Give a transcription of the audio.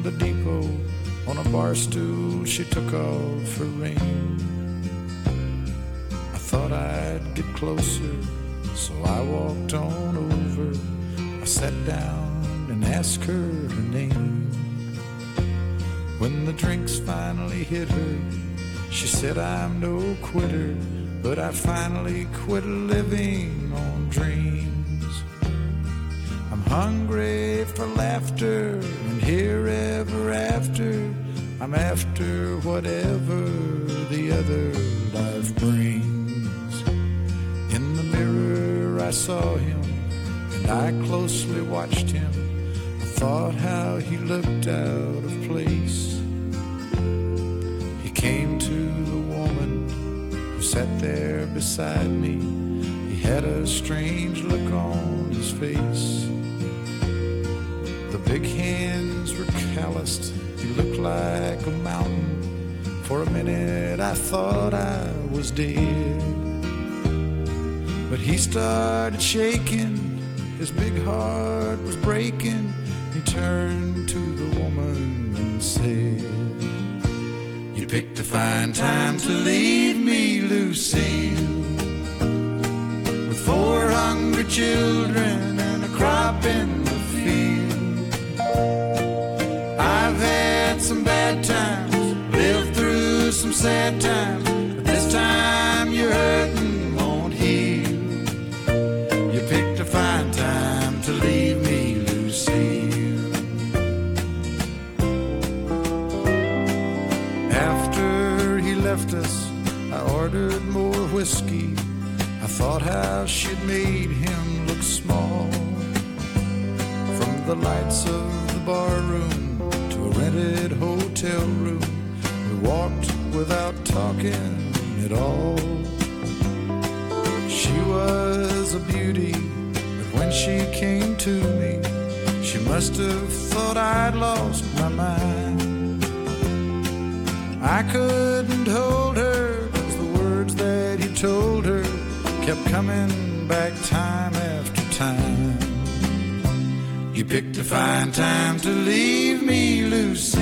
the depot. On a bar stool she took off her ring. I thought I'd get closer, so I walked on over. I sat down and asked her her name. When the drinks finally hit her, she said, I'm no quitter, but I finally quit living on dreams. I'm hungry for laughter, and here ever after, I'm after whatever the other life brings. In the mirror I saw him, and I closely watched him. I thought how he looked out of place. He came to the woman who sat there beside me. He had a strange look on his face. The big hands were calloused. He looked like a mountain. For a minute I thought I was dead. But he started shaking. His big heart was breaking. He turned to the woman and said, You picked a fine time to leave me, Lucille, with 4 hungry children and a crop in the field. I've had some bad times, lived through some sad times, but this time you're hurting won't heal. You picked a fine time to leave me, Lucille. After he left us, I ordered more whiskey. I thought how she'd made him look small. From the lights of the bar room to a rented hotel room, we walked without talking at all. She was a beauty, but when she came to me, she must have thought I'd lost my mind. I couldn't hold her, 'cause the words that he told her kept coming back time after time. You picked a fine time to leave me, Lucy,